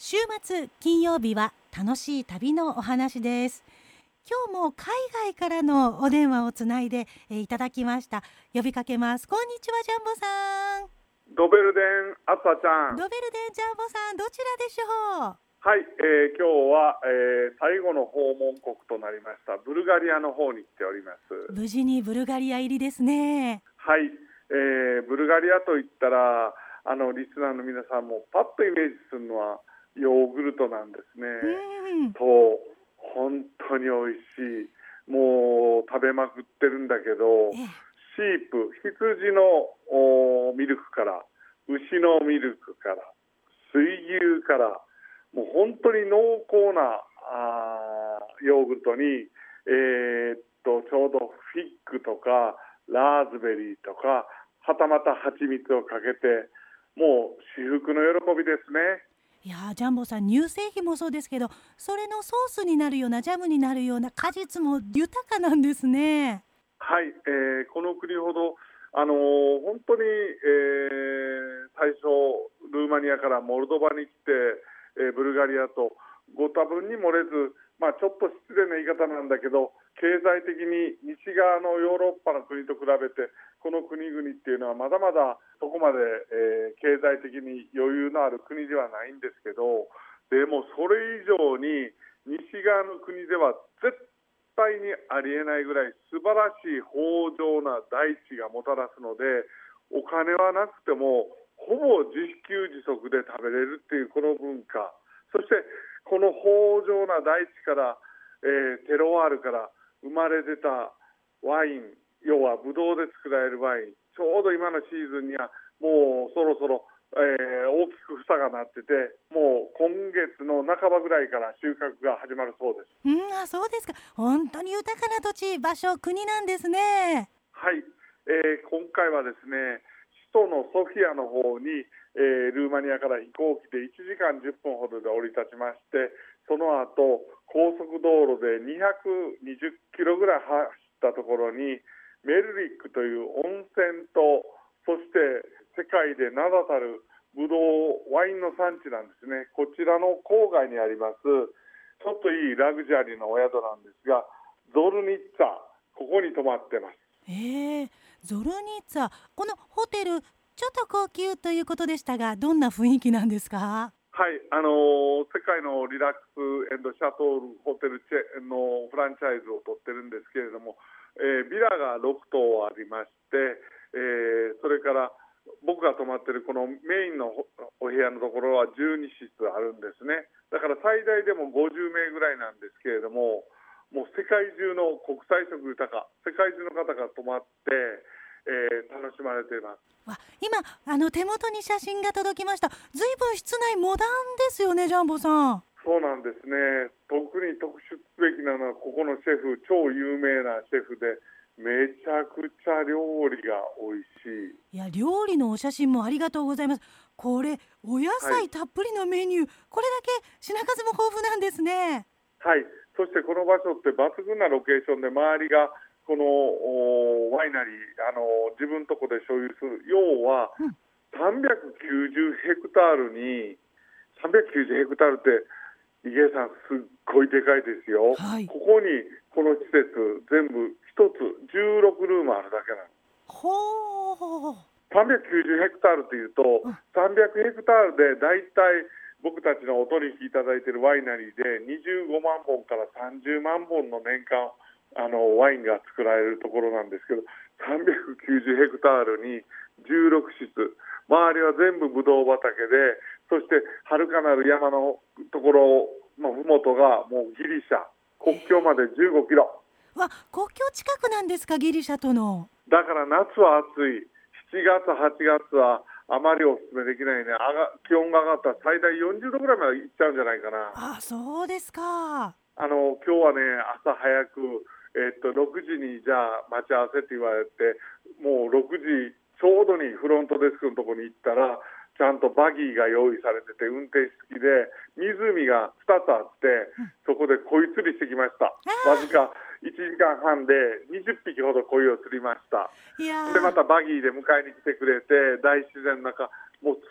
週末金曜日は楽しい旅のお話です。今日も海外からのお電話をつないでいただきました。呼びかけます。こんにちは、ジャンボさん。 ドベルデンあさちゃん。 ドベルデンジャンボさん、どちらでしょう？ はい、今日は、最後の訪問国となりましたブルガリアの方に来ております。 無事にブルガリア入りですね。 はい、ブルガリアといったらリスナーの皆さんもパッとイメージするのはヨーグルトなんですね。と本当に美味しい。もう食べまくってるんだけど、シープ、羊のミルクから牛のミルクから水牛からもう本当に濃厚なヨーグルトに、ちょうどフィッグとかラーズベリーとかはたまた蜂蜜をかけて、もう至福の喜びですね。 いやジャンボさん、乳製品もそうですけど、それのソースになるようなジャムになるような果実も豊かなんですね。 はい、この国ほど本当に、最初ルーマニアからモルドバに来て、ブルガリアとご多分に漏れず、ちょっと失礼な言い方なんだけど、経済的に西側のヨーロッパの国と比べてこの国々っていうのはまだまだそこまで、経済的に余裕のある国ではないんですけど、でもそれ以上に西側の国では絶対にありえないぐらい素晴らしい豊穣な大地がもたらすので、お金はなくてもほぼ自給自足で食べれるっていうこの文化、そしてこの豊穣な大地から、テロワールから生まれ出たワイン、要はブドウで作られるワイン、ちょうど今のシーズンにはもうそろそろ、大きく房がなってて、もう今月の半ばぐらいから収穫が始まるそうです。 そうですか。本当に豊かな土地、場所、国なんですね。 はい、今回はですね、首都のソフィアの方に、ルーマニアから飛行機で1時間10分ほどで降り立ちまして、その後高速道路で220キロぐらい走ったところにメルリックという温泉と、そして世界で名だたるブドウワインの産地なんですね。こちらの郊外にありますちょっといいラグジュアリーなお宿なんですが、ゾルニッツァ、ここに泊まってます。 ゾルニッツァ、このホテルちょっと高級ということでしたが、どんな雰囲気なんですか？ はい、世界のリラックス&シャトルホテルチェのフランチャイズを取ってるんですけれども、ビラが6棟ありまして、それから僕が泊まってるこのメインのお部屋のところは12室あるんですね。だから最大でも50名ぐらいなんですけれども、もう世界中の国際色豊か、世界中の方が泊まって、楽しまれています。 今手元に写真が届きました。ずいぶん室内モダンですよね、ジャンボさん。 そうなんですね。特に特筆すべきなのはここのシェフ、超有名なシェフでめちゃくちゃ料理が美味しい。 いや、料理のお写真もありがとうございます。これお野菜たっぷりのメニュー、これだけ品数も豊富なんですね。 はい、そしてこの場所って抜群なロケーションで、周りがこのワイナリー、自分とこで所有する、要は390ヘクタールに390ヘクタールって池江さんすっごいでかいですよ。ここにこの施設全部一つ16ルームあるだけなの。390ヘクタールというと、300ヘクタールでだいたい僕たちのお取引いただいているワイナリーで25万本から30万本の年間ワインが作られるところなんですけど、390ヘクタールに16室、周りは全部ブドウ畑で、そして遥かなる山のところの麓がもうギリシャ、国境まで15キロ。 国境近くなんですか、ギリシャとの。 だから夏は暑い、7月8月はあまりお勧めできないね。気温が上がったら最大40度ぐらいまでいっちゃうんじゃないかな。 そうですか。 今日はね、朝早く、6時にじゃあ待ち合わせって言われて、もう6時ちょうどにフロントデスクのところに行ったら、ちゃんとバギーが用意されてて、運転手付きで湖が2つあって、そこで鯉釣りしてきました。わずか1時間半で20匹ほど鯉を釣りました。でまたバギーで迎えに来てくれて、大自然の中、もう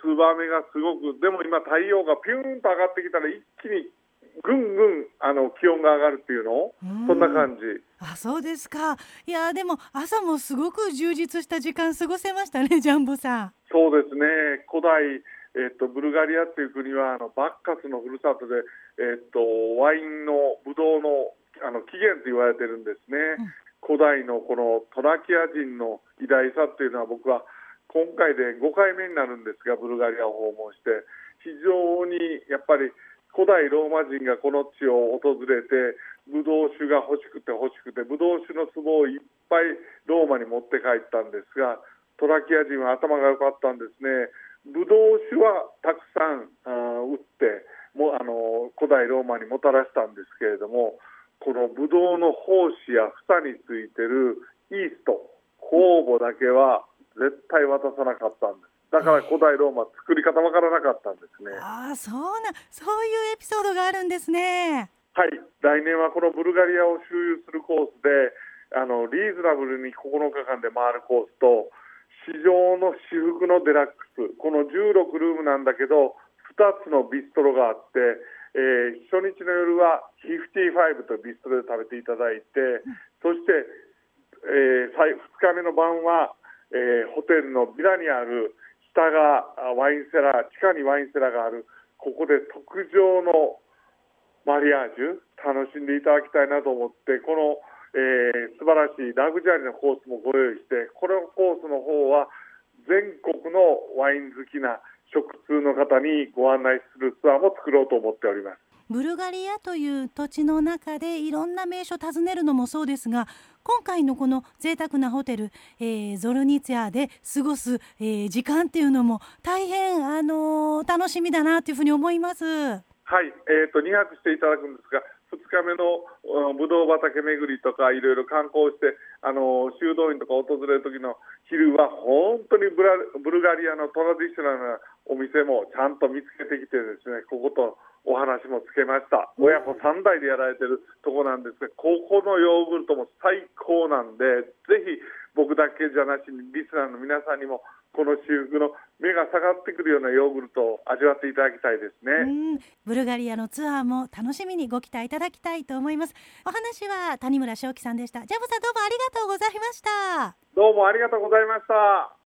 ツバメがすごく、でも今太陽がピューンと上がってきたら一気にぐんぐん気温が上がるっていうの、そんな感じ。 そうですか。いやでも朝もすごく充実した時間過ごせましたね、ジャンボさん。 そうですね。古代、ブルガリアっていう国はバッカスのふるさとで、ワインのブドウの起源と言われてるんですね。古代のこのトラキア人の偉大さっていうのは、僕は今回で5回目になるんですが、ブルガリアを訪問して非常にやっぱり古代ローマ人がこの地を訪れてブドウ酒が欲しくてブドウ酒の壺をいっぱいローマに持って帰ったんですが、トラキア人は頭が良かったんですね。ブドウ酒はたくさん売っても古代ローマにもたらしたんですけれども、このブドウの胞子や房についてるイースト、酵母だけは絶対渡さなかったんです。だから古代ローマ作り方わからなかったんですね。 そういうエピソードがあるんですね。 はい、来年はこのブルガリアを周遊するコースでリーズナブルに9日間で回るコースと、市場の至福のデラックス、この16ルームなんだけど2つのビストロがあって、初日の夜は55とビストロで食べていただいて、そして、2日目の晩は、ホテルのビラにある下がワインセラー、地下にワインセラーがある、ここで特上のマリアージュ楽しんでいただきたいなと思って、この、素晴らしいラグジュアリーなコースもご用意して、このコースの方は全国のワイン好きな食通の方にご案内するツアーも作ろうと思っております。 ブルガリアという土地の中でいろんな名所を訪ねるのもそうですが、今回のこの贅沢なホテル、ゾルニツィアで過ごす、時間っていうのも大変、楽しみだなというふうに思います。 はい、2泊していただくんですが、2日目のぶどう畑巡りとかいろいろ観光して、修道院とか訪れる時の昼は本当にブルガリアのトラディショナルなお店もちゃんと見つけてきてですね、こことお話もつけました。親子3代でやられてるとこなんですが、ここのヨーグルトも最高なんで、ぜひ僕だけじゃなしにリスナーの皆さんにもこの修復の目が下がってくるようなヨーグルトを味わっていただきたいですね。 ブルガリアのツアーも楽しみにご期待いただきたいと思います。お話は谷村正樹さんでした。ジャンボさん、どうもありがとうございました。 どうもありがとうございました。